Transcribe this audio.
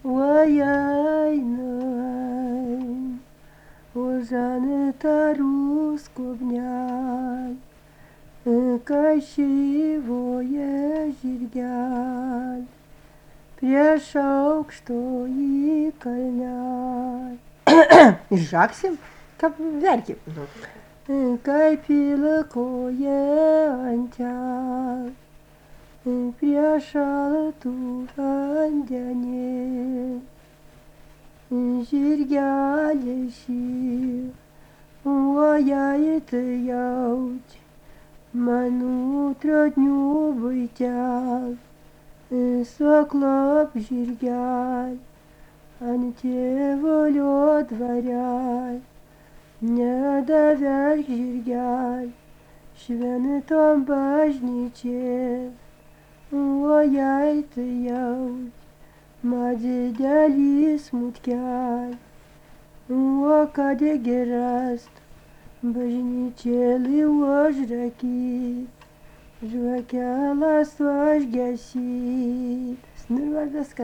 Ой-ай-най, ужаны тару скубняй, кощевое жиргяль, пришел, что и кольняй. Жаксим, как верки. Кай пила кое антял, пришел турандяне. Жиргяльщи, уаяет яуть, ману трудню бытял, соклоп жиргяль, анте волю дворяй, не доверь жиргяль, швены том бажниче, уаяет яуть. Мадидали смуткяй, уакаде гераст, бажничели ожраки, жвакяла сваж гасит.